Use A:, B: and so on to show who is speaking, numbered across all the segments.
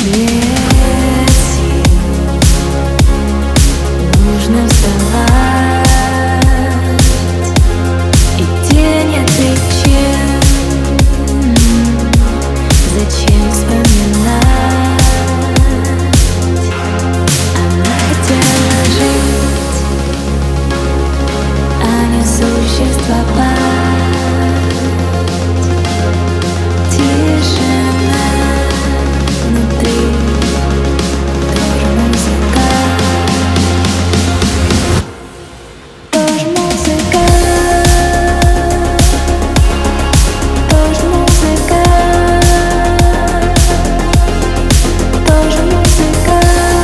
A: Нет сил, нужно вставать, идти нет причин. Зачем вспоминать? Она хотела жить, а не существовать. Тишина внутри, тоже музыка, тоже музыка, тоже музыка, тоже музыка,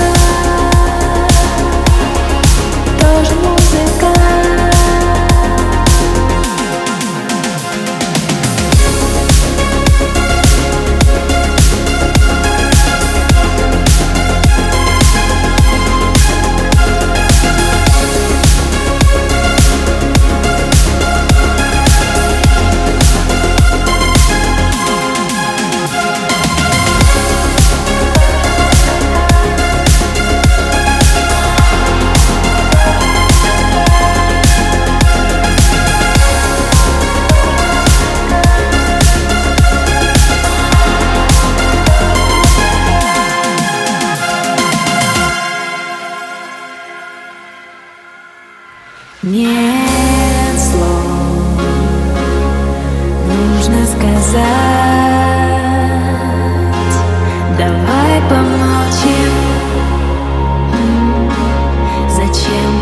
A: тоже музыка. Нет слов, нужно сказать. Давай помолчим. Зачем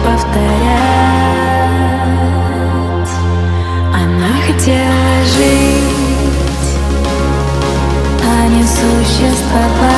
A: повторять? Она хотела жить, а не существовать.